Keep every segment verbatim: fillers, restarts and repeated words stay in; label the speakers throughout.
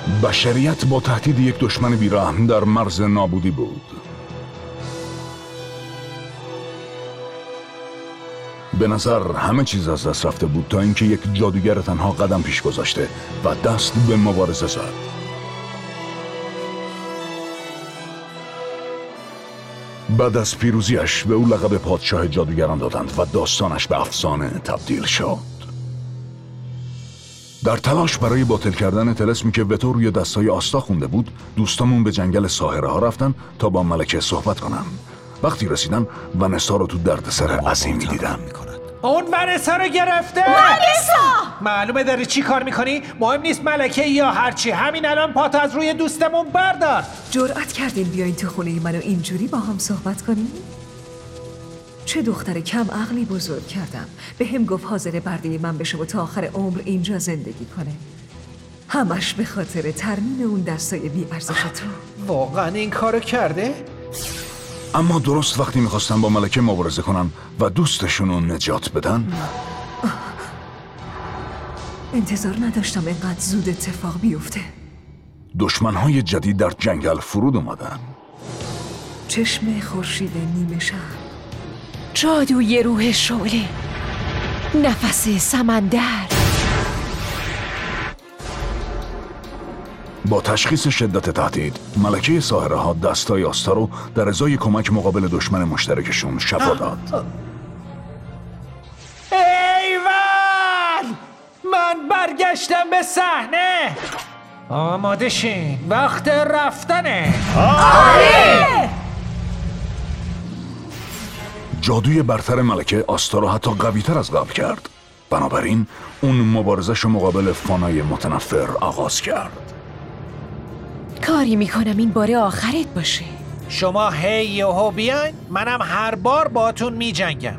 Speaker 1: بشریت با تهدید یک دشمن بی‌رحم در مرز نابودی بود. به نظر همه چیز از دست رفته بود تا اینکه یک جادوگر تنها قدم پیش گذاشته و دست به مبارزه زد. بعد از پیروزیش به او لقب پادشاه جادوگران دادند و داستانش به افسانه تبدیل شد. در تلاش برای باطل کردن طلسمی که وتو روی دستای آستا خونده بود، دوستامون به جنگل ساحره ها رفتن تا با ملکه صحبت کنن. وقتی رسیدن ونسا رو تو دردسر عظیمی دیدن.
Speaker 2: اون ونسا رو گرفته!
Speaker 3: ونسا!
Speaker 2: معلومه داری چی کار میکنی؟ مهم نیست ملکه یا هرچی، همین الان پات از روی دوستمون بردار.
Speaker 3: جرأت کردین بیاین تو خونه منو اینجوری با هم صحبت کنین؟ چه دختر کم عقلی بزرگ کردم. به هم گفت حاضر برده من بشه و تا آخر عمر اینجا زندگی کنه. همش به خاطر ترمیم اون دستای بی ارزشتون.
Speaker 2: واقعا این کارو کرده؟
Speaker 1: اما درست وقتی میخواستن با ملکه مبارزه کنن و دوستشون رو نجات بدن،
Speaker 3: انتظار نداشتم اینقدر زود اتفاق بیفته.
Speaker 1: دشمنهای جدید در جنگل فرود اومدن.
Speaker 3: چشم خورشید نیمه شب،
Speaker 4: جادوی روح شعله، نفس سمندر.
Speaker 1: با تشخیص شدت تهدید، ملکه ساحره ها دستای آستا رو در ازای کمک مقابل دشمن مشترکشون شفا داد.
Speaker 2: ایول! من برگشتم به صحنه. آماده شین، وقت رفتنه.
Speaker 3: آره!
Speaker 1: جادوی برتر ملکه آستا رو حتی قوی‌تر از قبل کرد. بنابراین اون مبارزش مقابل فانای متنفر آغاز کرد.
Speaker 4: کاری میکنم این باره آخرت باشه.
Speaker 2: شما هی یهو بیاین، منم هر بار باتون میجنگم.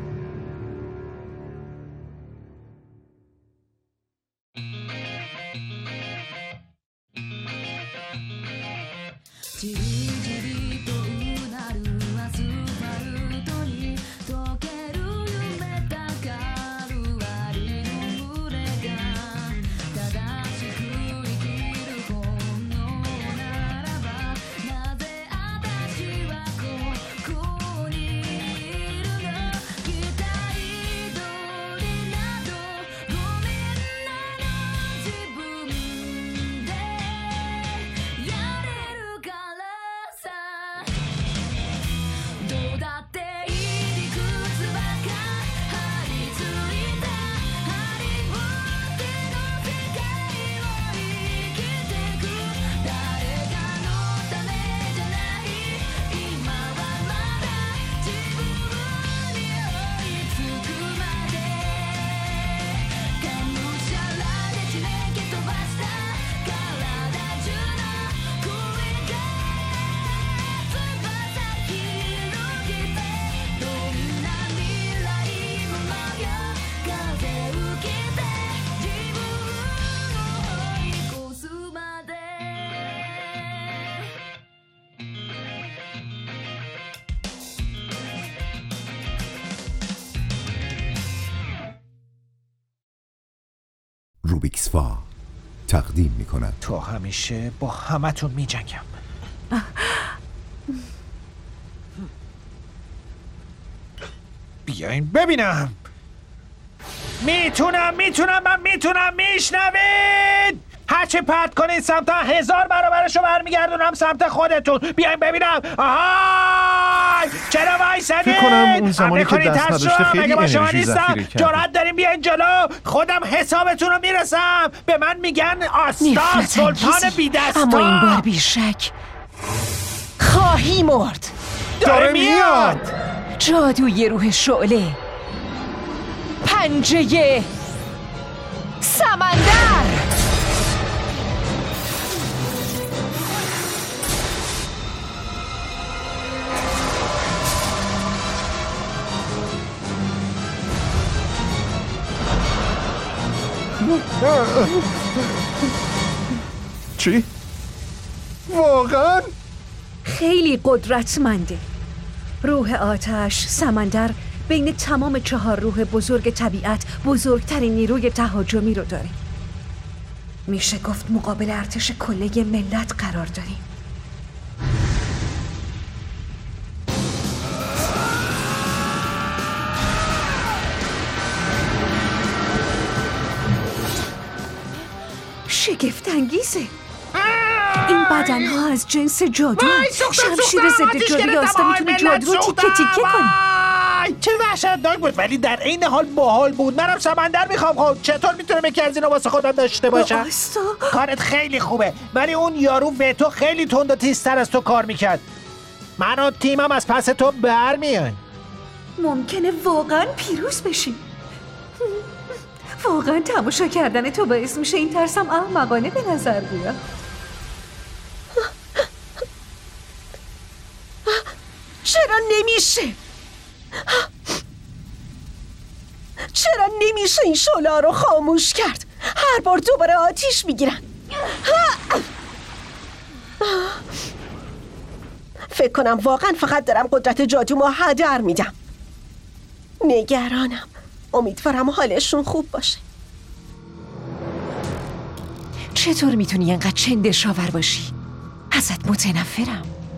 Speaker 5: روبیکسفا تقدیم می کند.
Speaker 2: تو همیشه با همتون می جنگم. بیاین ببینم. میتونم میتونم من میتونم. میشنوید؟ هرچی پرت کنید سمت هزار برابرشو برمیگردونم سمت خودتون. بیاین ببینم. آهای چرا وایسادید؟
Speaker 6: فکر کنم اون زمانی که دست نداشته خیلی انرژی ذخیره کرد.
Speaker 2: جرأت داریم بیاین جلو. خودم حسابتون رو میرسم. به من میگن آستا سلطان بی دستا.
Speaker 4: اما این بار بیشک خواهی مرد.
Speaker 2: داره میاد.
Speaker 4: جادوی روح شعله، پنجه سمندر.
Speaker 6: چی؟ واقعا؟
Speaker 3: خیلی قدرتمنده. روح آتش، سمندر، بین تمام چهار روح بزرگ طبیعت بزرگترین نیروی تهاجمی رو داره. میشه گفت مقابل ارتش کله ملت قرار داریم. شگفت انگیزه. این بدنها از جنس جادو. شمشیر ضد جادوی آستا میتونه جادو رو تیکه تیکه کنه.
Speaker 2: چه وحشتناک بود، ولی در عین حال باحال بود. منم سمندر میخوام. خب چطور میتونم یکی از اینا واسه خودم داشته باشم؟
Speaker 3: آستا
Speaker 2: کارت خیلی خوبه، ولی اون یارو وتو خیلی تند و تیزتر از تو کار میکرد. من و تیمم از پس تو برمیان.
Speaker 3: ممکنه واقعا پیروز بشیم. واقعا تماشا کردن تو باعث میشه این ترسم احمقانه به نظر بیاد.
Speaker 7: چرا نمیشه؟ چرا نمیشه این شعله رو خاموش کرد؟ هر بار دوباره آتیش میگیرن. فکر کنم واقعا فقط دارم قدرت جادومو هدر میدم. نگرانم. امیدوارم حالشون خوب باشه.
Speaker 3: چطور میتونی اینقدر چندشاور باشی؟ ازت متنفرم.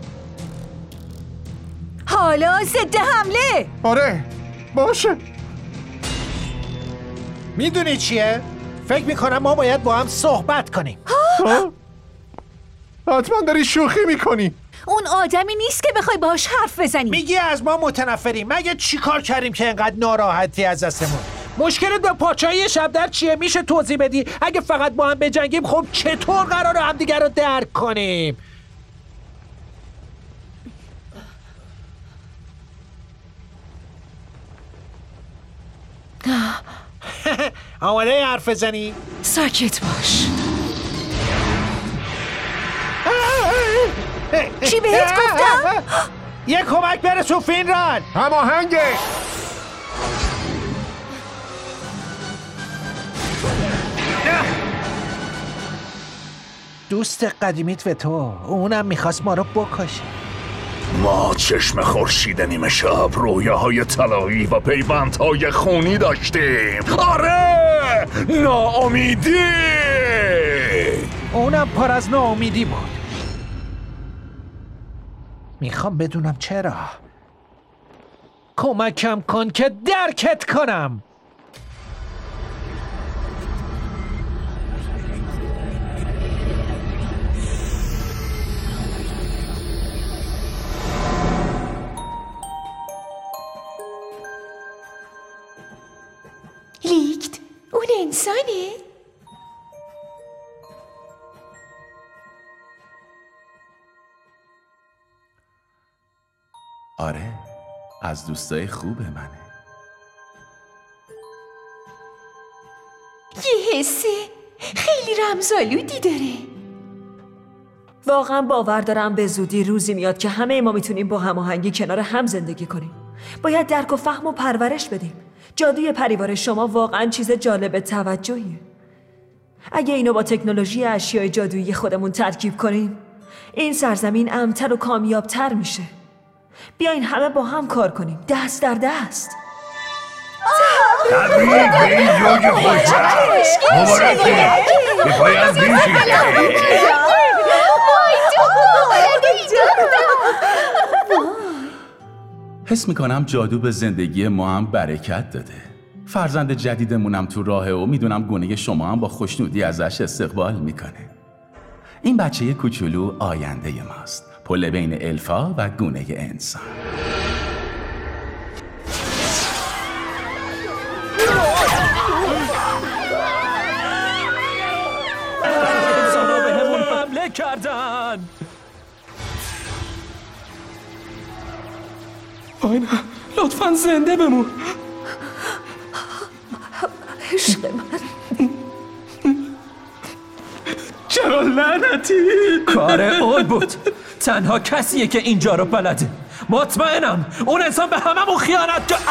Speaker 3: حالا ضد حمله.
Speaker 6: آره باشه.
Speaker 2: میدونی چیه؟ فکر میکنم ما باید با هم صحبت کنیم.
Speaker 6: ها؟ حتما داری شوخی میکنی.
Speaker 3: اون آدمی نیست که بخوای باهاش حرف بزنی.
Speaker 2: میگی از ما متنفریم. مگه چی کار کردیم که اینقدر ناراحتی از دستمون؟ مشکل دو پاچایی شبدر چیه؟ میشه توضیح بدی؟ اگه فقط با هم بجنگیم خب چطور قراره همدیگر رو درک کنیم؟ آماده حرف بزنی؟
Speaker 3: ساکت باش. چی بهت گفتم؟
Speaker 2: یه کمک برسون فینرال.
Speaker 6: هماهنگه.
Speaker 2: دوست قدیمیت و تو، اونم میخواست ما رو بکشه.
Speaker 1: ما چشم خورشید نیمه شب رویاهای طلایی و پیوندهای خونی داشتیم. آره ناامیدی.
Speaker 2: اونم پر از ناامیدی بود. میخوام بدونم چرا. کمکم کن که درکت کنم.
Speaker 7: لیکت اون انسانه؟
Speaker 8: آره از دوستای خوب منه.
Speaker 7: یه حسه خیلی رمزآلودی داره.
Speaker 3: واقعا باور دارم به زودی روزی میاد که همه ما میتونیم با هماهنگی کنار هم زندگی کنیم. باید درک و فهم و پرورش بدیم. جادوی پریوار شما واقعا چیز جالب توجهیه. اگه اینو با تکنولوژی اشیاء جادویی خودمون ترکیب کنیم، این سرزمین امن‌تر و کامیابتر میشه. بیاین همه با هم کار کنیم، دست در دست.
Speaker 1: تبریک به این جوج خوشبخت. مبارکه. به پایان بیشید.
Speaker 8: حس میکنم جادو به زندگی ما هم برکت داده. فرزند جدیدمونم تو راهه و میدونم گونه شما هم با خوشنودی ازش استقبال میکنه. این بچه کوچولو آینده ماست. پل بین الفا و گونه انسان.
Speaker 2: انسانا به همون حمله کردن.
Speaker 9: آینا لطفاً زنده بمون.
Speaker 3: عشق من.
Speaker 9: چرا لعنتی؟
Speaker 10: کار اول بود. تنها کسیه که اینجا رو بلده. مطمئنم اون انسان به هممون خیانت کرد.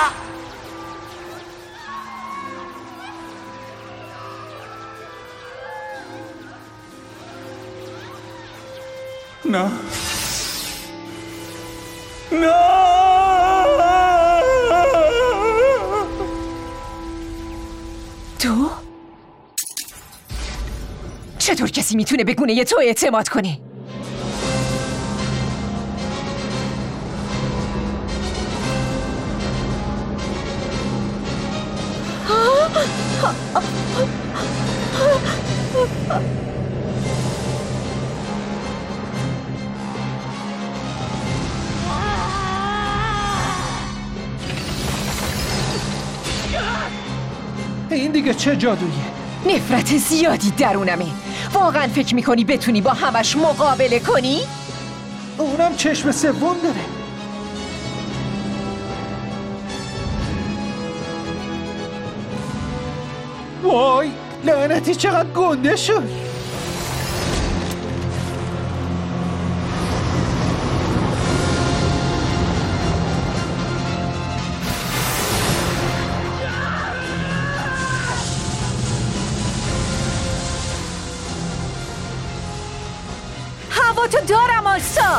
Speaker 9: نه نه
Speaker 3: تو؟
Speaker 7: چطور کسی میتونه به گونه تو اعتماد کنه؟
Speaker 2: این دیگه چه جادویه؟
Speaker 7: نفرت زیادی درونمه. واقعا فکر میکنی بتونی با همش مقابله کنی؟
Speaker 2: اونم چشم سوم داره. وای لعنتی چقدر گنده شد.
Speaker 3: هوا تو دارم آسا.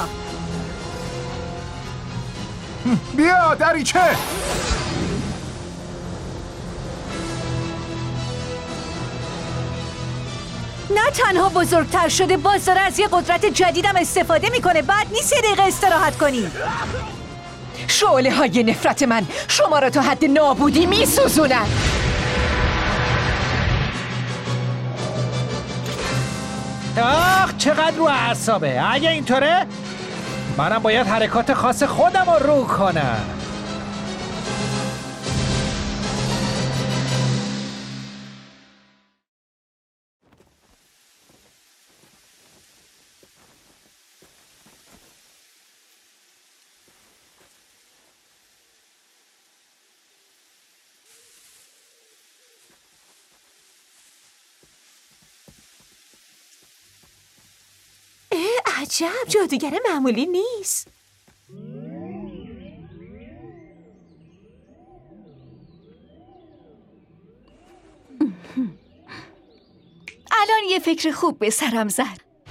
Speaker 1: بیا دریچه.
Speaker 3: نه تنها بزرگتر شده، باز داره از یه قدرت جدیدم استفاده میکنه. بعد نیست یه دقیقه استراحت کنی.
Speaker 7: شعله های نفرت من شما را تا حد نابودی میسوزونن.
Speaker 2: آخ چقدر رو اعصابه. اگه اینطوره منم باید حرکات خاص خودم رو رو کنم.
Speaker 3: عجب جادوگر معمولی نیست. الان یه فکر خوب به سرم زد.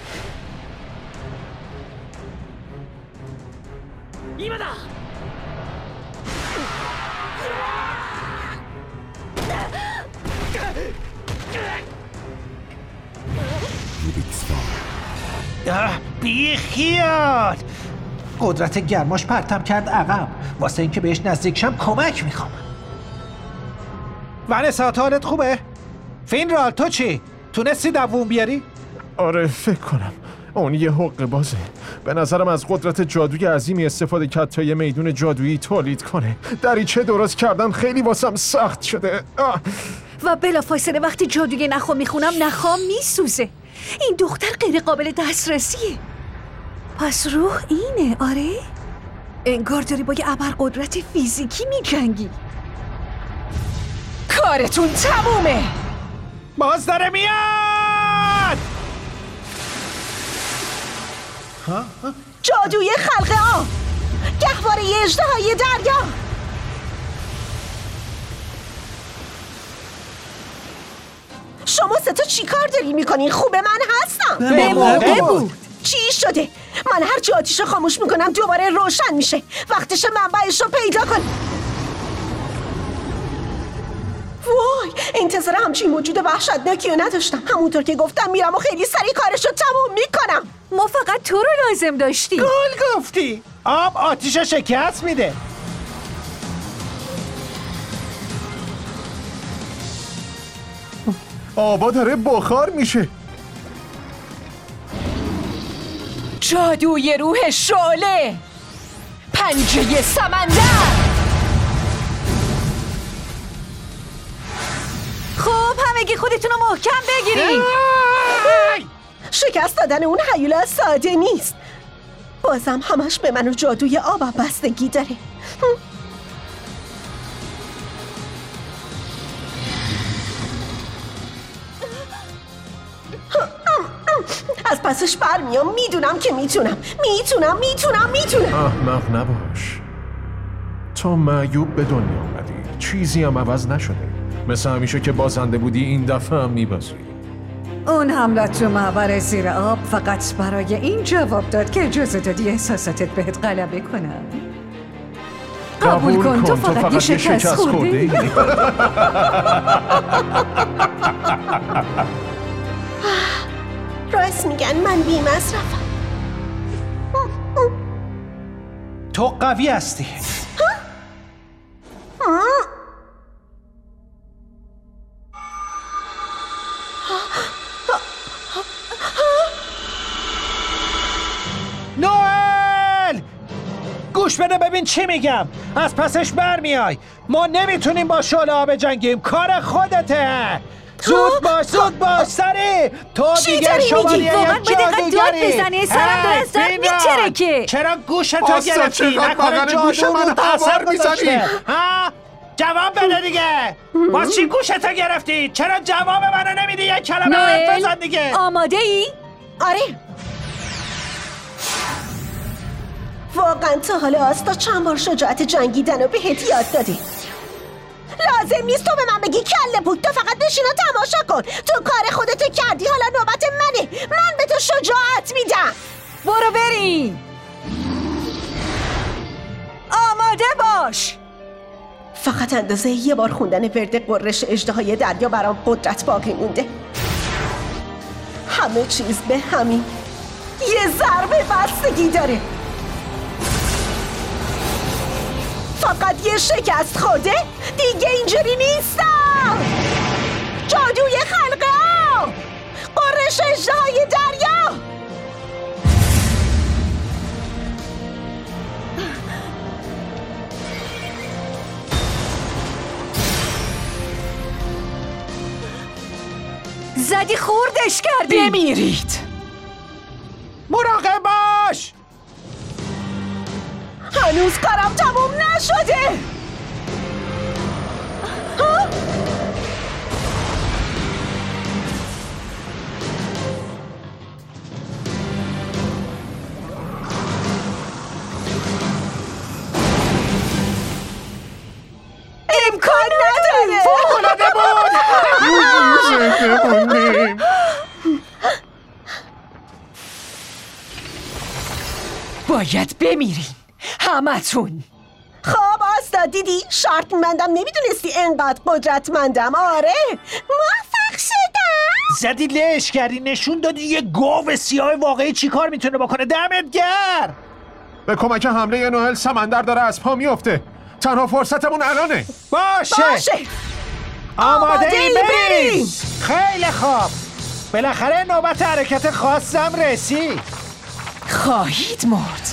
Speaker 2: بی خیال. قدرت گرماش پرتم کرد عقب. واسه اینکه بهش نزدیک شم کمک میخوام. ونسا حالت خوبه؟ فینرال تو چی؟ تونستی دووم بیاری؟
Speaker 6: آره فکر کنم اون یه حق بازه. به نظرم از قدرت جادوی عظیمی استفاده کرد تا یه میدون جادویی تولید کنه. دریچه درست کردن خیلی واسم سخت شده. آه.
Speaker 3: و بلافاصله وقتی جادوی نخو میخونم نخام میسوزه. این دختر غیر قابل دسترسیه. پس روح اینه. آره؟ انگار داری با یه ابرقدرت فیزیکی میجنگی.
Speaker 7: کارتون تمومه.
Speaker 2: باز داره میاد.
Speaker 7: جادوی خلق آب، گهواره اژدهای دریا. شما سه تا چی کار داری میکنین؟ خوبه من هستم.
Speaker 3: به موقع بود.
Speaker 7: چی شده؟ من هر چی آتیش رو خاموش میکنم دوباره روشن میشه. وقتش منبعش رو پیدا کن. وای انتظار همچین موجود وحشتناکی رو نداشتم. همونطور که گفتم میرم و خیلی سریع کارش رو تموم میکنم.
Speaker 3: ما فقط تو رو لازم داشتیم.
Speaker 2: گل گفتی. آب آتیش شکست میده.
Speaker 6: آبا داره بخار میشه.
Speaker 7: جادوی روح شعله، پنجه سمندر.
Speaker 3: خب همگی خودتون رو محکم بگیرین.
Speaker 7: شکست دادن اون هیولا ساده نیست. بازم همش به من و جادوی آبم بستگی داره. از پسش برمیام. میدونم که میتونم میتونم میتونم میتونم
Speaker 6: احمق نباش. تو معیوب به دنیا آمدی، چیزی هم عوض نشده. مثل همیشه که بازنده بودی این دفعه هم میبازی.
Speaker 3: اون حملت تو معبر زیر آب فقط برای این جواب داد که اجازه دادی احساساتت بهت غلبه کنم. قبول کن تو فقط یه شکست خورده ای.
Speaker 7: میگن من بی مصرفم.
Speaker 2: تو قوی هستی. نوئل! گوش بده ببین چی میگم. از پسش برمیای. ما نمیتونیم با شعله بجنگیم. کار خودته. زود باش زود باش سریع. تو دیگه شمالیه یا جادوگری.
Speaker 3: بزنی سرم داره از دار میترکه.
Speaker 2: چرا گوشتو گرفتی؟ نکنه جادو رو اثر گذاشته. ها؟ جواب بده دیگه. باز چی گوشتو گرفتی؟ چرا جواب منو نمیدی؟ یک کلمه حرف بزن دیگه.
Speaker 3: آماده ای؟
Speaker 7: آره. واقعا تا حالا آستا چند بار شجاعت جنگیدن رو بهت یاد دادی. لازم نیست تو به من بگی کله بود. تو فقط بشین و تماشا کن. تو کار خودتو کردی، حالا نوبت منه. من به تو شجاعت میدم.
Speaker 3: برو بریم. آماده باش.
Speaker 7: فقط اندازه یه بار خوندن ورد قررش اژدهای دریا برام قدرت باقی مونده. همه چیز به همین یه ضربه بستگی داره. فقط یه شکست خورده دیگه اینجوری نیستم. جادوی خلق آب، قررش اژدهای دریا.
Speaker 3: زدی خوردش کردی.
Speaker 2: بمیرید. مراقب باش.
Speaker 7: هنوز کارم تموم نشده. ها؟ امکان نداره.
Speaker 2: فوق‌العاده بود.
Speaker 6: زنده موندیم.
Speaker 3: باید بمیرین همتون.
Speaker 7: خب آستا دیدی؟ شرط می‌بندم نمیدونستی انقدر قدرتمندم. آره موفق شدم.
Speaker 2: زدی لش کردی، نشون دادی یه گاو سیاه واقعی چی کار میتونه بکنه. دمت گرم.
Speaker 6: به کمک حمله نوئل سمندر داره از پا میفته. تنها فرصتمون الانه.
Speaker 2: باشه,
Speaker 7: باشه.
Speaker 2: آماده ای
Speaker 7: بریم.
Speaker 2: بریم. خیلی خوب. بالاخره نوبت حرکت خاصم رسید.
Speaker 3: خواهید مرد.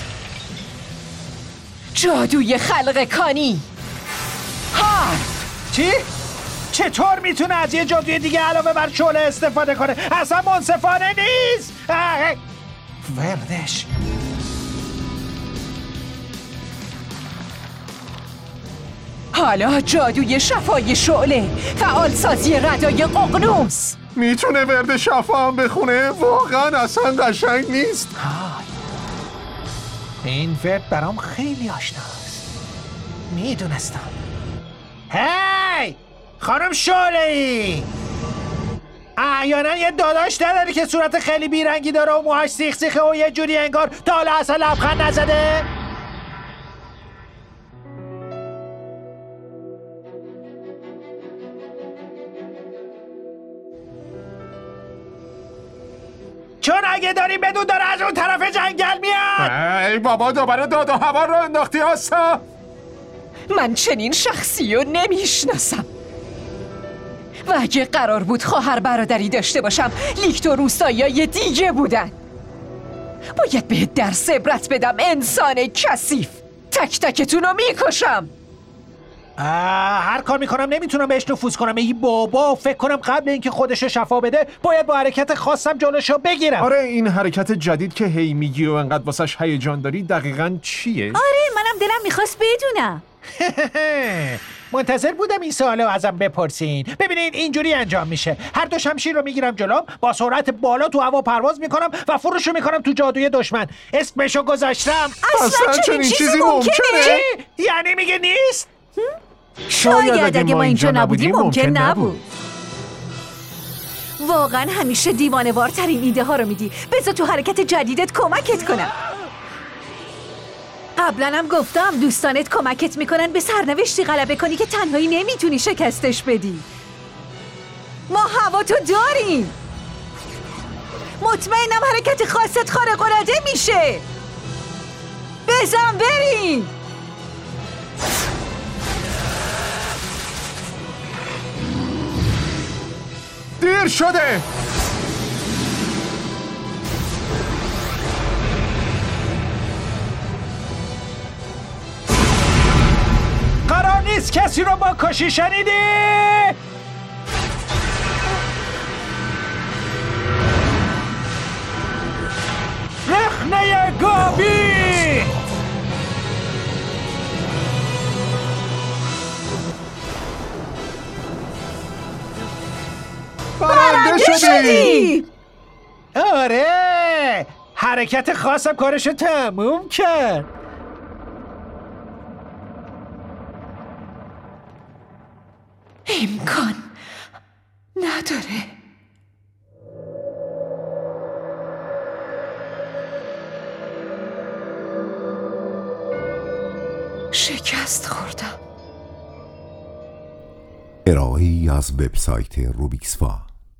Speaker 3: جادوی خلق کانی. ها.
Speaker 2: چی؟ چطور میتونه از یه جادوی دیگه علاوه بر شعله استفاده کنه؟ اصلا منصفانه نیست. اه. وردش.
Speaker 3: حالا جادوی شفای شعله، فعالسازی ردای ققنوس.
Speaker 6: میتونه ورد شفا هم بخونه؟ واقعا اصلا قشنگ نیست.
Speaker 2: این ورد برام خیلی آشناست. میدونستم. هی خانم شعله‌ای، احیانا یه داداش نداری که صورت خیلی بیرنگی داره و موهاش سیخ سیخه و یه جوری انگار تا حالا اصلا لبخند نزده؟ چون اگه داری بدون داره از اون طرف جنگل میاد.
Speaker 6: ای بابا دوباره داد و هوا رو انداختی آستا.
Speaker 3: من چنین شخصی رو نمیشناسم و اگه قرار بود خواهر برادری داشته باشم، لیکتور روستایی دیگه بودن. باید به درس عبرت بدم انسان کثیف. تک تکتون رو میکشم.
Speaker 2: هر کار میکنم نمیتونم بهش نفوذ کنم. ای بابا فکر کنم قبل اینکه خودش شفا بده باید با حرکت خاصم جلوشو بگیرم.
Speaker 6: آره این حرکت جدید که هی میگی و انقدر واسش هیجان داری دقیقاً چیه؟
Speaker 3: آره منم دلم میخواست بدونم.
Speaker 2: منتظر بودم این سوالو ازم بپرسین. ببینین اینجوری انجام میشه. هر دو شمشیر رو میگیرم جلوم، با سرعت بالا تو هوا پرواز میکنم و فرشو میکنم تو جادوی دشمن. اسمشو گذاشتم.
Speaker 3: اصلا چنین چیزی ممکنه؟
Speaker 2: چی؟ یعنی میگه نیست؟
Speaker 3: شاید اگه ما اینجا نبودیم ممکن نبود. واقعا همیشه دیوانه وارترین ایده ها رو میدی. بذار تو حرکت جدیدت کمکت کنم. قبلا هم گفتم دوستانت کمکت میکنن به سرنوشتی غلبه کنی که تنهایی نمیتونی شکستش بدی. ما هوا تو داریم. مطمئنم حرکت خاصت خارق العاده میشه. بزن بریم.
Speaker 6: دیر شده.
Speaker 2: قرار نیست کسی رو با کشی شنیدی؟ رخنه گاوی
Speaker 6: برنده شدی.
Speaker 2: آره، حرکت خاصم کارشو تموم کرد.
Speaker 3: امکان نداره. شکست خوردم.
Speaker 5: ارائه‌ای از وبسایت روبیکسفا.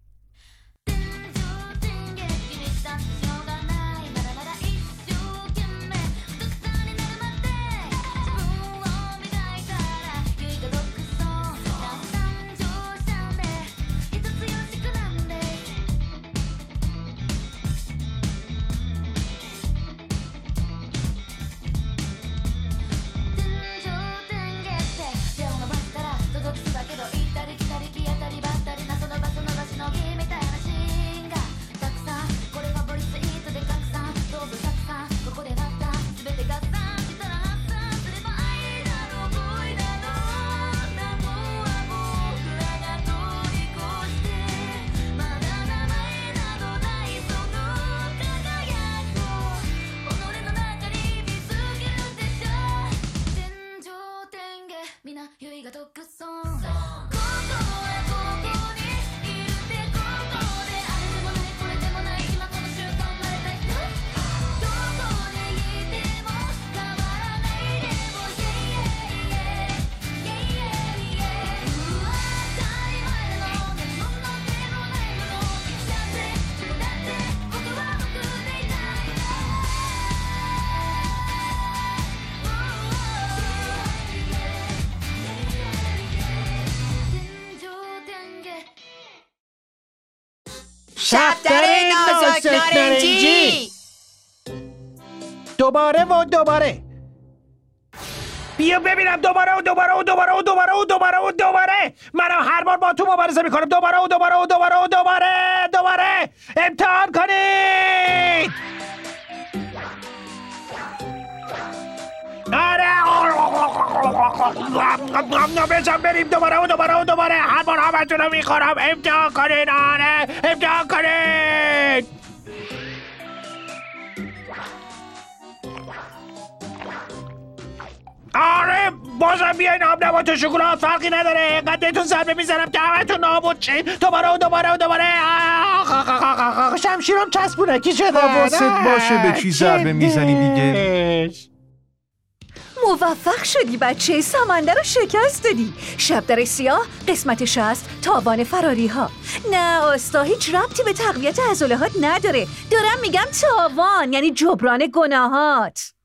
Speaker 4: شبدر نازک نارنجی.
Speaker 2: دوباره و دوباره. بیا ببینم دوباره و دوباره و دوباره و دوباره و دوباره و دوباره. منم هر بار با تو مبارزه میکنم. دوباره و دوباره و دوباره و دوباره دوباره. امتحان کنید. آره بزن بریم دوباره و دوباره و دوباره. هر بار همتون رو میخورم. امتحان کنید. آره امتحان کنید. آره بازم بیاین آب نبات و شکلات فرقی نداره. اینقدر بهتون ضربه میزنم که همتون نابود چی. دوباره و دوباره و دوباره. شمشیرم چسبونکی شده.
Speaker 6: حواست باشه به چی ضربه میزنی دیگه.
Speaker 3: موفق شدی بچه. سمنده رو شکست دادی. شبدر سیاه قسمتش هست تاوان فراری ها. نه استا هیچ ربطی به تقویت عضلات نداره. دارم میگم تاوان یعنی جبران گناهات.